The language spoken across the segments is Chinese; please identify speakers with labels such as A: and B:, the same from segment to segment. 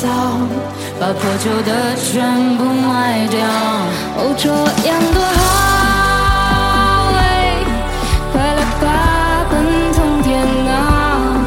A: 扫，把破旧的全部卖掉。哦，这样多好，快来吧，奔通天啊！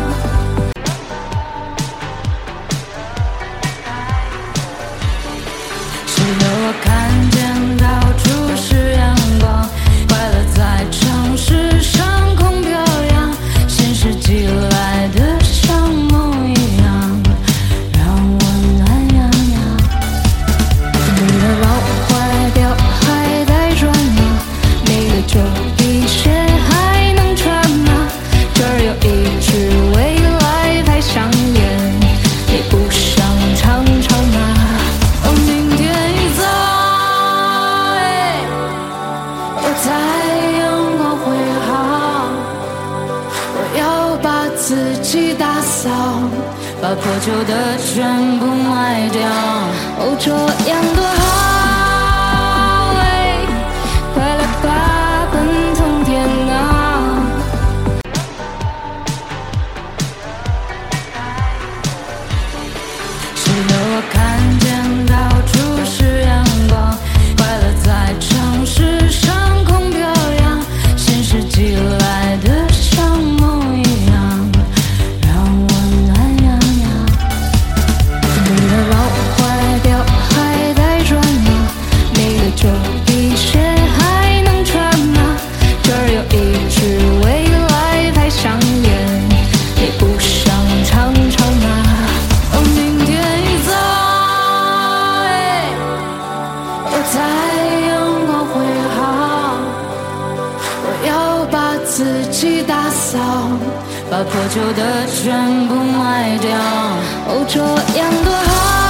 A: 是的，我看见到处是阳光，快乐在城市上空飘扬，现实寄来的像梦一样，让我暖洋洋。你的老怀表还在转吗？你的旧皮鞋还能穿吗？这儿有一支未来牌香烟，你不想尝尝吗？哦，明天一早，我太阳光会好，我要把自己打扫，把破旧的全部卖掉。哦，这样多好，快来吧，奔通天啊！是的，我看见到处是阳光，快乐在城市上空飘扬，现实寄来的像梦一样，让我暖洋洋。你的老怀表还在转吗？你的旧皮鞋还能穿吗？这儿有一支未来牌香烟，你不想尝尝吗？哦，明天一早，我太阳光会好，我要把自己打扫，把破旧的全部卖掉。哦，这样多好。